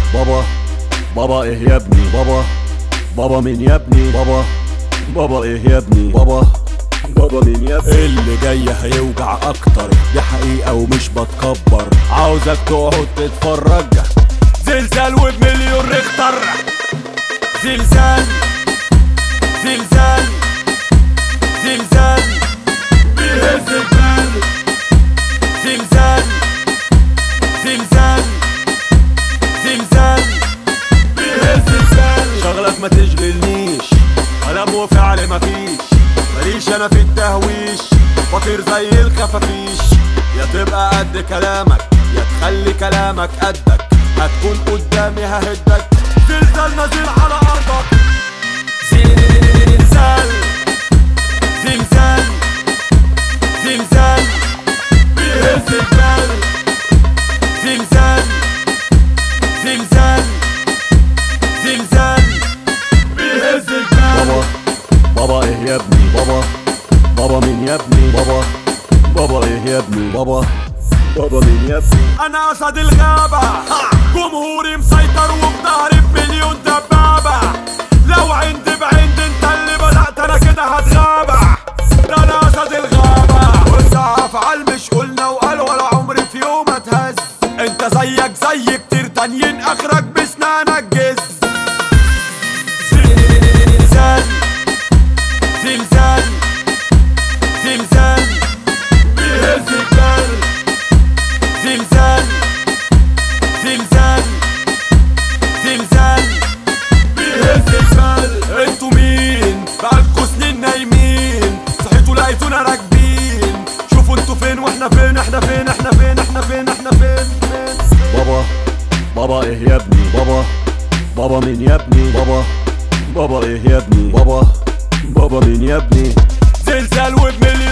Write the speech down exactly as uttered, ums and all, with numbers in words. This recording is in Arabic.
بابا بابا ايه يا ابني؟ بابا بابا مين يا ابني؟ بابا بابا ايه يا ابني؟ بابا بابا مين يا ابني؟ اللي جاي هيوجع اكتر، دي حقيقة ومش بتكبر، عاوزك تقعد تتفرج. زلزال وبمليون ريختر، زلزال زلزال زلزال بيهز الجبال، زلزال زلزال زلزال بيهز الجبال. شغلك ما تشغلنيش، كلام وفعل مفيش، ماليش انا في التهويش، بطير زي الخفافيش. يا تبقى قد كلامك يا تخلي كلامك قدك، هتكون قدامي ههدك. زلزال نازل على ارضك، زلزال زلزال زلزال بيهز الجبال، زلزال زلزال زلزال بيهز الجبال. بابا بابا ايه يا ابني؟ بابا بابا مين يا ابني؟ بابا بابا ايه يا ابني؟ بابا بابا مين يا ابني؟ انا اسد الغابة، جمهوري مسيطر وبظهري بمليون دبابة. لو عندي بعند انت اللي بدأت انا كده هتغابة. ده انا اسد الغابة، وانت افعال مش قلنا وقال، ولا عمري في يوم اتهز. انت زيك زي كتير تانيين اخرك بسنانك جز. زلزال زلزال زلزال بيهز الجبال، زلزال زلزال زلزال بيهز الجبال. انتوا مين؟ بقالكوا سنين نايمين، صحيتوا لقيتونا راكبين. شوفوا انتوا فين واحنا فين، احنا فين احنا فين احنا فين احنا فين فين. بابا بابا ايه يا ابني؟ بابا بابا مين يا ابني؟ بابا بابا ايه يا ابني؟ بابا بابا مين يا ابني؟ زلزال وبمليون